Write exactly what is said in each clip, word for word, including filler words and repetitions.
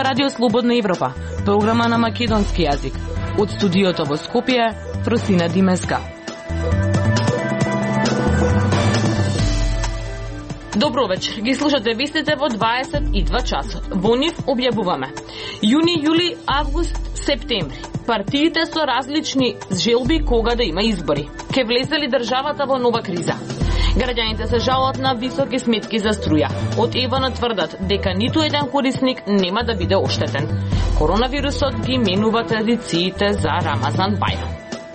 Радио Слободна Европа, програма на македонски јазик. Од студиото во Скопје, Фросина Димеска. Добро вечер. Ги слушате вестите во дваесет и два часот. Во нив објавуваме: јуни, јули, август, септември. Партиите со различни желби кога да има избори. Ке влезе ли државата во нова криза? Граѓаните се жалат на високи сметки за струја. Од ЕВН тврдат дека ниту еден корисник нема да биде оштетен. Коронавирусот ги менува традициите за Рамазан Бајрам.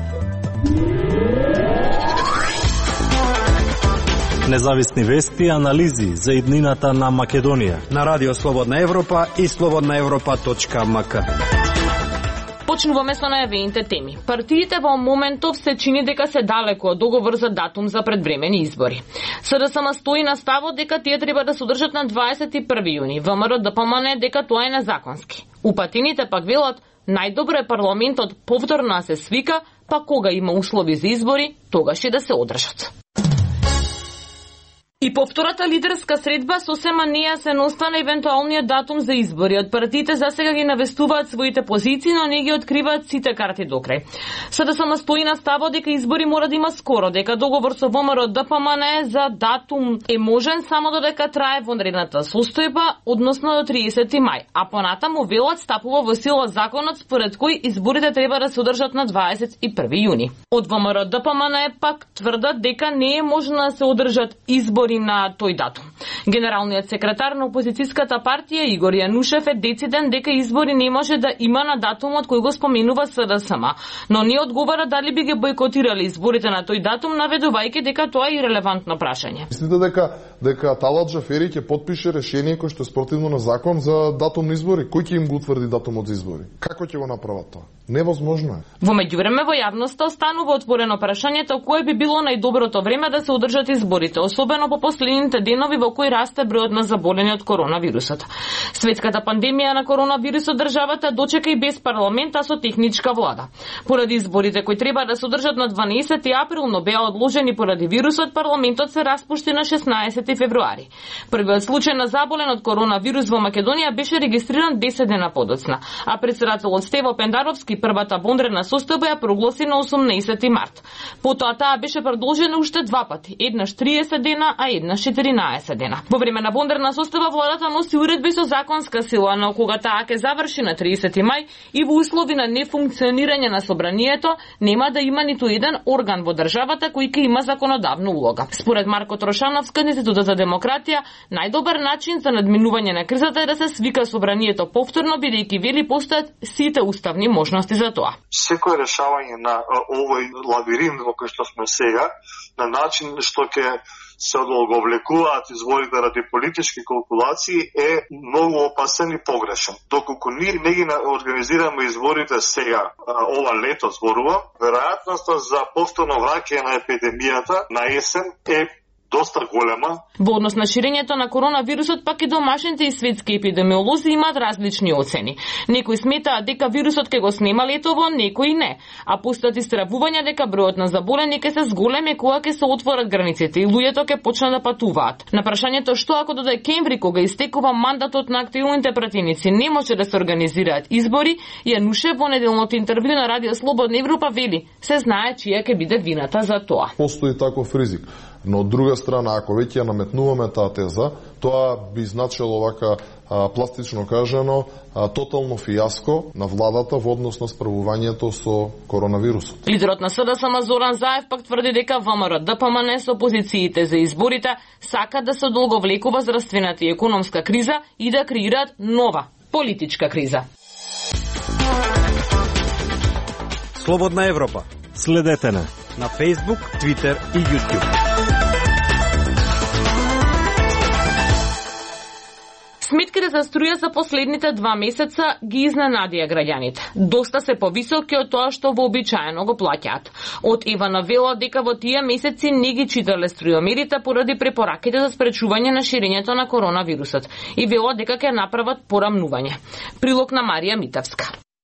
Независни вести и анализи за иднината на Македонија на Радио Слободна Европа и слободна европа точка ем ка. Почнуваме со најавените теми. Партиите во моментов се чини дека се далеко од договор за датум за предвремени избори. СДСМ стои на ставот дека тие треба да се одржат на дваесет и први јуни. ВМРО Д П М Н дека тоа е незаконски. Упатините пак велат најдобро е парламентот повторно да се свика, па кога има услови за избори, тогаш и да се одржат. И по втората лидерска средба сосема нејасен остана евентуалниот датум за избори. Од партиите засега ги навестуваат своите позиции, но не ги откриваат сите карти до крај. СДСМ стои на ставот дека избори мора да има скоро, дека договор со ВМРО Д П М Н за датум е можен само додека трае вонредната состојба, односно до триесети мај, а понатаму велат стапува во сила законот според кој изборите треба да се одржат на дваесет и први јуни. Од ВМРО Д П М Н пак тврдат дека не е можно да се одржат избори на тој датум. Генералниот секретар на опозицијската партија Игор Јанушев е дециден дека избори не може да има на датумот кој го споменува СДСМ, но не одговара дали би ги бойкотирали изборите на тој датум, наведувајќи дека тоа е ирелевантно прашање. Мислите дека дека Талат Джафери ќе потпише решение кое што е спротивно на закон за датум на избори? Кој ќе им го утврди датумот за избори? Како ќе го направат тоа? Невозможно е. Во меѓувреме во јавноста останува отворено прашањето кое би било најдоброто време да се одржат изборите, особено по последните денови во кои расте бројот на заболени од коронавирусот. Светската пандемија на коронавирусот државата дочека и без парламент, а со техничка влада. Поради изборите кои треба да се одржат на дванаесети април, но беа одложени поради вирусот, парламентот се распушти на шеснаесети февруари. Првиот случај на заболен од коронавирус во Македонија беше регистриран десет дена подоцна, а председателот Стево Пендаровски првата вонредна состојба ја прогласи на осумнаесети март. Потоа таа беше продолжена уште два пати, еднаш триесет дена, а еднаш четиринаесет дена. Во време на вонредна состојба владата носи уредби со законска сила, но кога таа ќе заврши на триесети мај и во услови на нефункционирање на собранието, нема да има ниту еден орган во државата кој ќе има законодавна улога. Според Марко Трошановски од Институтот за демократија, најдобар начин за надминување на кризата е да се свика собранието повторно, бидејќи вели постојат сите уставни можности за тоа. Секој решавање на овој лабиринт во кој што сме сега, на начин што ќе се одолговлекуваат изборите ради политички калкулации е многу опасен и погрешен. Доколку ние не ги организираме изборите сега, ова лето зборувам, веројатноста за повторно враќање на епидемијата на есен е доста голема. Во однос на ширењето на коронавирусот, пак и домашните и светски епидемиолози имаат различни оцени. Некои сметаат дека вирусот ќе го снема летово, некои не. А постојат истравувања дека бројот на заболени ќе се зголеми кога ќе се отворат границите и луѓето ќе почнат да патуваат. На прашањето што ако до декември, кога истекува мандатот на активните пратеници, не може да се организираат избори, Јанушев во неделното интервју на Радио Слободна Европа вели: се знае чија ќе биде вината за тоа. Постои таков ризик. Но од друга страна, ако веќе ја наметнуваме таа теза, тоа би значило вака а, пластично кажано а, тотално фијаско на владата во однос на справувањето со коронавирусот. Лидерот на СДСМ Зоран Заев пак тврди дека ВМРО Д П М Н со позициите за изборите сака да се одолговлекува здравствената и економска криза и да креираат нова политичка криза. Слободна Европа. Следете на на Facebook, Twitter и YouTube. Сметките за струја за последните два месеца ги изненадија граѓаните. Доста се повисоки од тоа што вообичаено го плаќаат. Од ЕВН вела дека во тие месеци не ги читале струјомерите поради препораките за спречување на ширењето на коронавирусот и вела дека ќе направат порамнување. Прилог на Марија Митевска.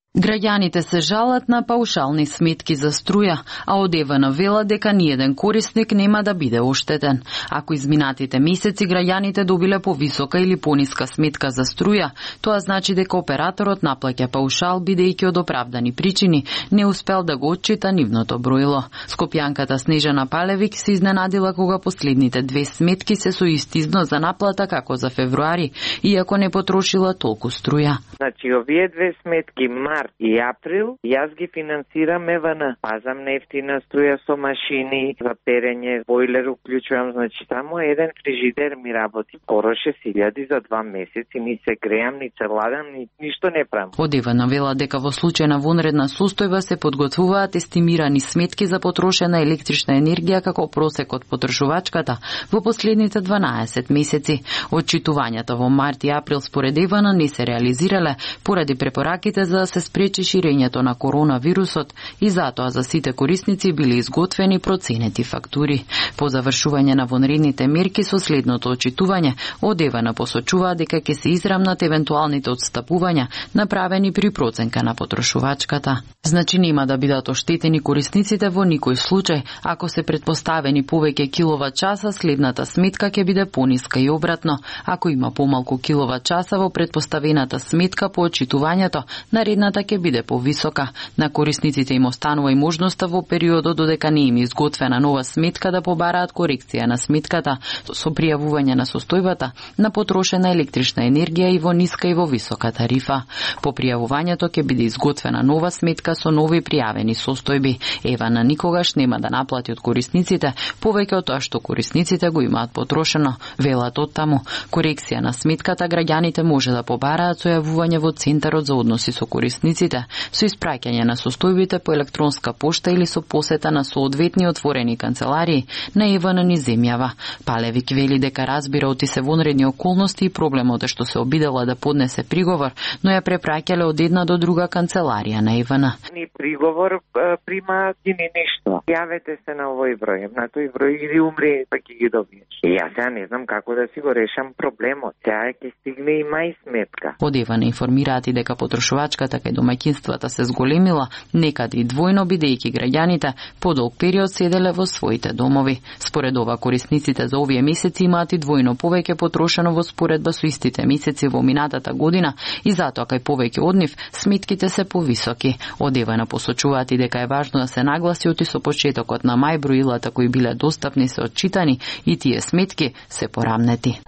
Граѓаните се жалат на паушални сметки за струја, а од ЕВН вела дека ниеден корисник нема да биде оштетен. Ако изминатите месеци граѓаните добиле повисока или пониска сметка за струја, тоа значи дека операторот наплаќа паушал бидејќи од оправдани причини не успел да го отчита нивното броило. Скопјанката Снежана Палевик се изненадила кога последните две сметки се со ист износ за наплата како за февруари, иако не потрошила толку струја. Значи, овие две сметки, март и април, јас ги финансирам ЕВН. Пазам нефтина струја со машини, за перење, бойлер уклучувам, значи само еден фрижидер ми работи скоро шест илјади за два месеци, ни се греам, ни се ладам, ни ништо не правам. Од ЕВН вела дека во случај на вонредна состојба се подготвуваат естимирани сметки за потрошена електрична енергија како просек од потршувачката во последните дванаесет месеци. Отчитувањата во март и април според ЕВН не се реализирале поради препораките за да се спречи ширењето на коронавирусот и затоа за сите корисници биле изготвени проценети фактури. По завршување на вонредните мерки со следното отчитување, од ЕВН посочува дека ќе се израмнат евентуалните отстапувања направени при проценка на потрошувачката. Значи нема да бидат оштетени корисниците во никој случај, ако се предпоставени повеќе киловат часа, следната сметка ќе биде пониска и обратно. Ако има помалку киловат часа во предпоставената сметка по отчитувањето, наредната ќе биде повисока. На корисниците им останува и можноста во периодот додека не им изготвена нова сметка да побараат корекција на сметката со пријавување на состојбата на потрошена електрична енергија и во ниска и во висока тарифа. По пријавувањето ќе биде изготвена нова сметка со нови пријавени состојби. ЕВН никогаш нема да наплати од корисниците повеќе од тоа што корисниците го имаат потрошено. Велат од таму, корекција на сметката граѓаните може да побараат со јавување во Центарот за односи со корисниците, со испраќање на состојбите по електронска пошта или со посета на соодветни отворени канцеларии на ЕВН низ земјава. Палевик вели дека разбира од се вонредни околности и проблемот е што се обидела да поднесе приговор, но ја препраќале од една до друга канцеларија на ЕВН. Ни приговор прима ги ни ништо. Јавете се на овој број, на тој број или умре, па ќе ги добиеш. И јас ја не знам како да си го решам проблемот. Сега ќе стигне и мај сметка. Од ЕВН информираат и дека потрошувачката кај домаќинствата се зголемила, некаде и двојно бидејќи граѓаните по долг период седеле во своите домови. Според ова, корисниците за овие месеци имаат и двојно повеќе потрошено во споредба со истите месеци во минатата година и затоа кај повеќе од нив сметките се повисоки. Од ЕВН посочуваат и дека е важно да се нагласи оти со почетокот на мај броилата кои биле достапни се отчитани и тие сметки се порамнети.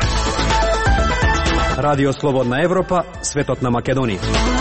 Радио Слободна Европа, светот на Македонија.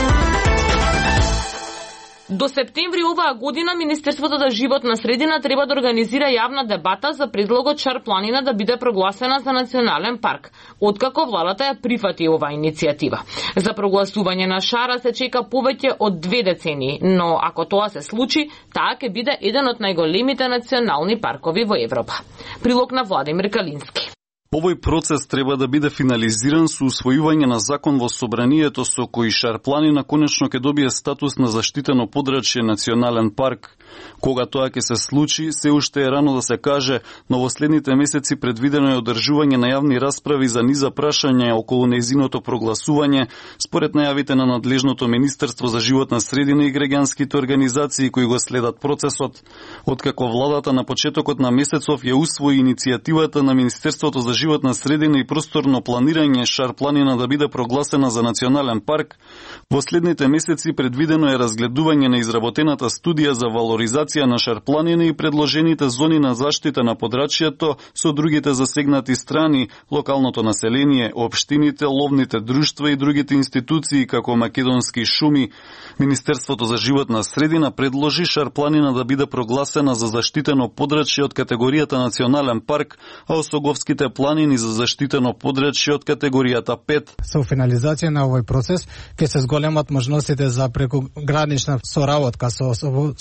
До септември оваа година Министерството за животна средина треба да организира јавна дебата за предлогот Шар планина да биде прогласена за национален парк, откако владата ја прифати оваа иницијатива. За прогласување на Шара се чека повеќе од две децении, но ако тоа се случи, таа ќе биде еден од најголемите национални паркови во Европа. Прилог на Владимир Калински. Овој процес треба да биде финализиран со усвојување на закон во собранието со кој Шар планина конечно ќе добие статус на заштитено подрачје национален парк. Кога тоа ќе се случи, се уште е рано да се каже, но во следните месеци предвидено е одржување на јавни расправи за низа прашања околу нејзиното прогласување, според најавите на надлежното Министерство за животна средина и граѓанските организации кои го следат процесот. Откако владата на почетокот на месецов ја усвои иницијативата на Министерството за животна средина и просторно планирање Шар планина да биде прогласена за национален парк, во следните месеци предвидено е разгледување на изработената студија за валоризација на Шар планина и предложените зони на заштита на подрачјето со другите засегнати страни, локалното население, општините, ловните друштва и другите институции како Македонски шуми. Министерството за животна средина предложи Шар планина да биде прогласена за заштитено подрачје од категоријата национален парк, а Осоговските планини за заштитено подрачје од категоријата пет. Со финализација на овој процес ќе се зголемат можностите за прекогранична соработка со соседните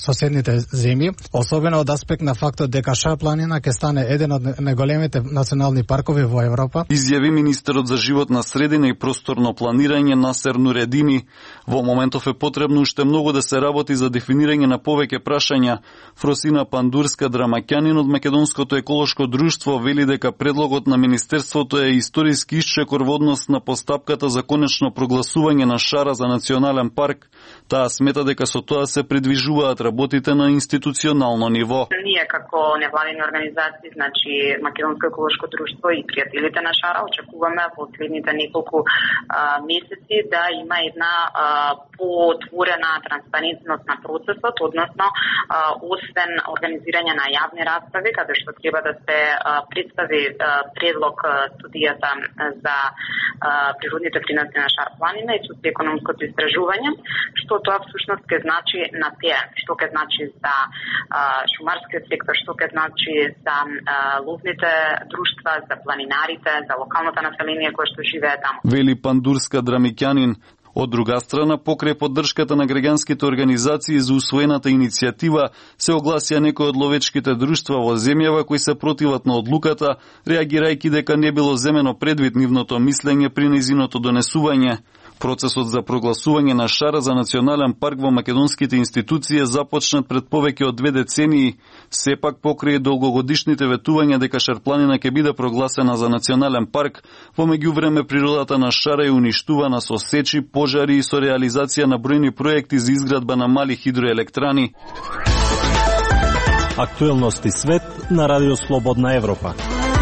двете земји, особено од аспект на фактот дека Шар планина ќе стане еден од најголемите национални паркови во Европа. Изјави министерот за животна средина и просторно планирање Насер Нуредини. Во моментов е потребно уште многу да се работи за дефинирање на повеќе прашања. Фросина Пандурска Драмаќанин од Македонското еколошко друштво вели дека предлогот на министерството е историски исчекор во однос на постапката за конечно прогласување на Шара за национален парк. Таа смета дека со тоа се придвижуваат работите на институционално ниво. Ние како невладини организации, значи Македонско еколошко друштво и пријателите на Шара, очекуваме во следните неколку а, месеци да има една а, поотворена транспарентност на процесот, односно а, освен организирање на јавни расправи, каде што треба да се а, представи а, предлог а, студијата за а, природните приноси на Шар планина и социјекономското истражување, што тоа всушност ќе значи на тие, што ќе значи за а, шумарскиот сектор, што ќе значи за а, ловните друштва, за планинарите, за локалното население кое што живее таму. Вели Пандурска Драмиќанин. Од друга страна, покрај поддршката на граѓанските организации за усвоената иницијатива, се огласија некои од ловечките друштва во земјава кои се противат на одлуката, реагирајќи дека не било земено предвид нивното мислење при нејзиното донесување. Процесот за прогласување на Шара за национален парк во македонските институции е започнат пред повеќе од две децении. Сепак, покрај долгогодишните ветувања дека Шар планина ќе биде прогласена за национален парк, во меѓувреме природата на Шара е уништувана со сечи, пожари и со реализација на бројни проекти за изградба на мали хидроелектрани. Актуелности свет на Радио Слободна Европа.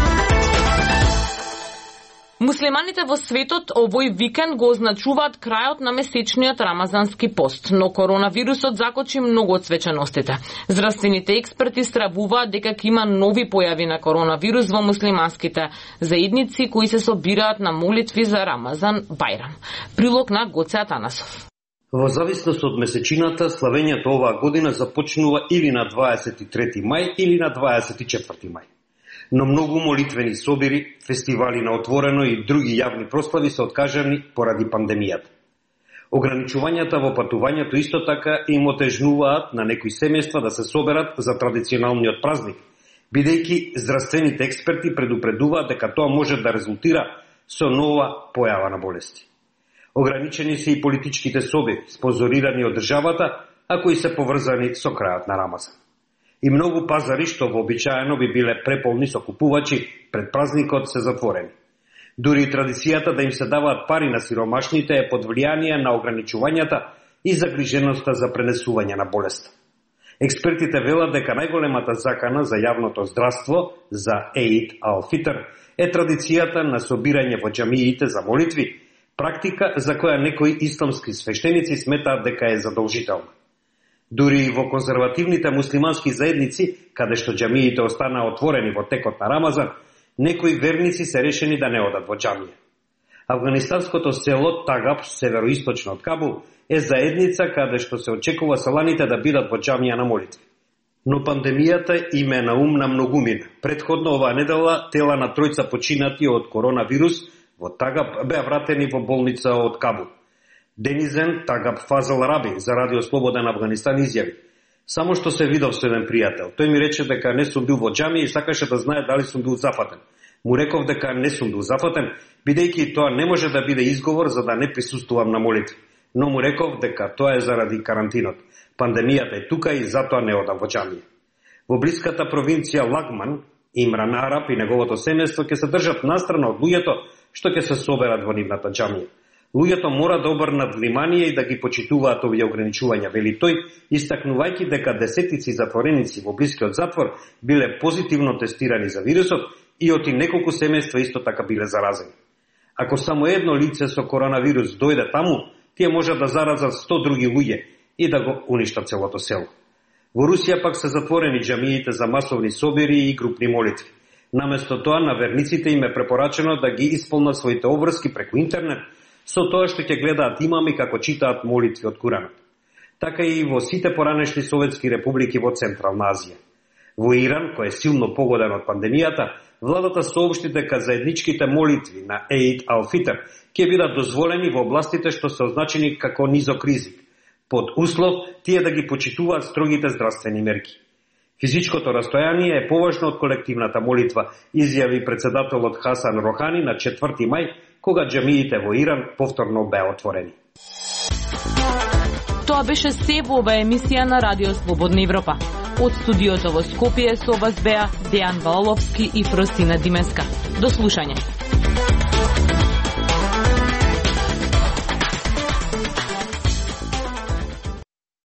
Муслиманите во светот овој викенд го означуваат крајот на месечниот рамазански пост, но коронавирусот закочи многу од свеченостите. Здравствените експерти стравуваат дека ќе има нови појави на коронавирус во муслиманските заедници кои се собираат на молитви за Рамазан Бајрам. Прилог на Гоце Атанасов. Во зависност од месечината, славењето оваа година започнува или на дваесет и трети мај или на дваесет и четврти мај. Но многу молитвени собири, фестивали на отворено и други јавни прослави се откажани поради пандемијата. Ограничувањата во патувањето исто така им отежнуваат на некои семејства да се соберат за традиционалниот празник, бидејќи здравствените експерти предупредуваат дека тоа може да резултира со нова појава на болести. Ограничени се и политичките собири, спонзорирани од државата, а кои се поврзани со крајот на Рамазан. И многу пазари, што вообичаено би биле преполни со купувачи, пред празникот се затворени. Дури и традицијата да им се даваат пари на сиромашните е под влијание на ограничувањата и загриженоста за пренесување на болест. Експертите велат дека најголемата закана за јавното здравство, за Еид Ал-Фитр, е традицијата на собирање во џамиите за молитви, практика за која некои исламски свештеници сметаат дека е задолжителна. Дури и во конзервативните муслимански заедници, каде што џамиите останаа отворени во текот на Рамазан, некои верници се решени да не одат во џамија. Афганистанското село Тагаб, североисточно од Кабул, е заедница каде што се очекува селаните да бидат во џамија на молитви. Но пандемијата им е на ум на многумина. Предходно оваа недела тела на тројца починати од коронавирус во Тагаб беа вратени во болница од Кабул. Денизен Тагаб Фазал Раби за Радио Слободен Авганистан изјави: "Само што се видов со еден пријател. Тој ми рече дека не сум бил во џамија и сакаше да знае дали сум бил зафатен. Му реков дека не сум бил зафатен, бидејќи тоа не може да биде изговор за да не присуствувам на молитви. Но му реков дека тоа е заради карантинот. Пандемијата е тука и затоа не одам во џамија." Во блиската провинција Лагман, Имран Араб и неговото семејство ќе се држат настрана од луѓето што ќе се соберат во нивната џамија. Луѓето мора да обрнат внимание и да ги почитуваат овие ограничувања, вели тој, истакнувајќи дека десетици затвореници во блискиот затвор биле позитивно тестирани за вирусот и оти неколку семејства исто така биле заразени. Ако само едно лице со коронавирус дојде таму, тие може да заразат сто други луѓе и да го уништат целото село. Во Русија пак се затворени џамиите за масовни собири и групни молитви. Наместо тоа, на верниците им е препорачено да ги исполнат своите обврски преку интернет, со тоа што ќе гледаат имами како читаат молитви од Куранот. Така и во сите поранешни советски републики во Централна Азија. Во Иран, кој е силно погоден од пандемијата, владата соопшти дека заедничките молитви на Еид Ал-Фитр ќе бидат дозволени во областите што се означени како низок ризик, под услов тие да ги почитуваат строгите здравствени мерки. Физичкото растојание е поважно од колективната молитва, изјави председателот Хасан Рохани на четврти мај, кога џамиите во Иран повторно беа отворени. Тоа беше се во ова емисија на Радио Слободна Европа. Од студиото во Скопје со вас беа Дејан Валовски и Фросина Димеска. До слушање.